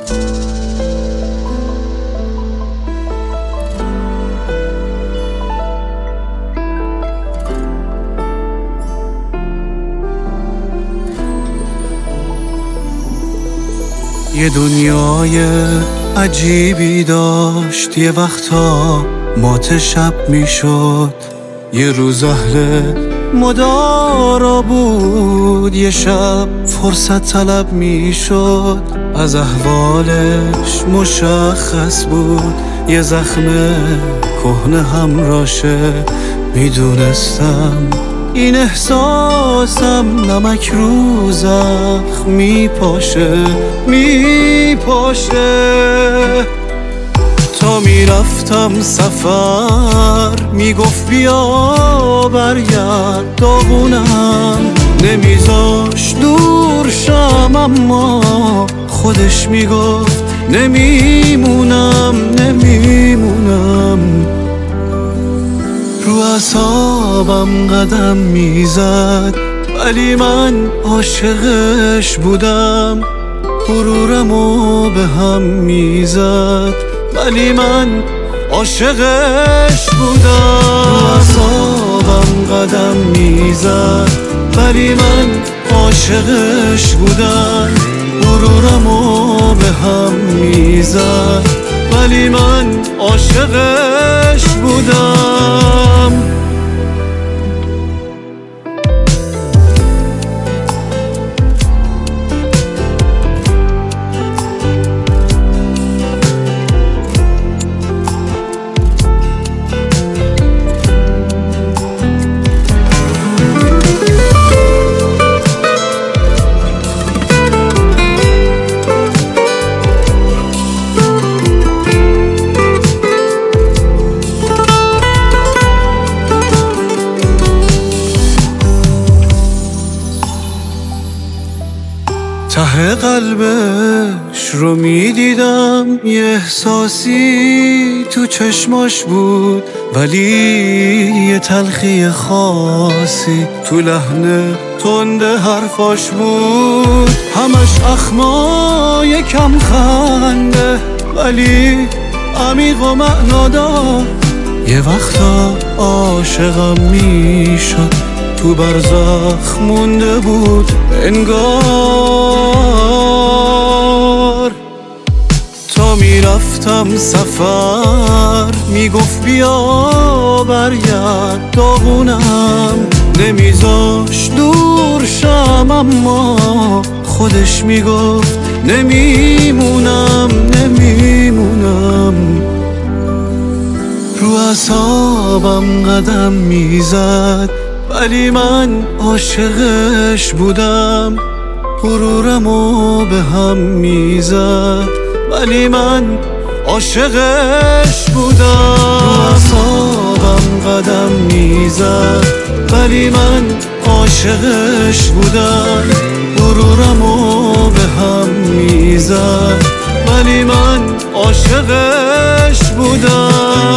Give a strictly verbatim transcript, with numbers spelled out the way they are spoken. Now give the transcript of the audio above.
یه دنیای عجیبی داشت، یه وقتا مات شب میشد، یه روز اهل مدارا بود، یه شب فرصت طلب میشد. از احوالش مشخص بود یه زخم کهنه همراشه، میدونستم این احساسم نمک رو زخم میپاشه میپاشه. تا میرفتم سفر میگفت بیا برگرد، داغونم نمیذاش دور شم، اما خودش میگفت نمیمونم نمیمونم. رو اعصابم قدم میزد ولی من عاشقش بودم، غرورمو به هم میزد ولی من عاشقش بودم. رو اعصابم قدم میزد ولی من عاشقش بودم، غرورمو به هم میزد ولی من عاشقش بودم. ته قلبش رو میدیدم، یه احساسی تو چشماش بود، ولی یه تلخی خاصی تو لحن تند حرفاش بود. همش اخمای کم خنده ولی عمیق و معنادار، یه وقتا عاشقم میشد تو برزخ مونده بود انگار. تا میرفتم سفر میگفت بیا برگرد، داغونم نمیذاش دور شم، اما خودش میگفت نمیمونم نمیمونم. رو اعصابم قدم میزد ولی من عاشقش بودم، غرورمو به هم میزد ولی من عاشقش بودم. رو اعصابم قدم میزد ولی من عاشقش بودم، غرورمو به هم میزد ولی من عاشقش بودم.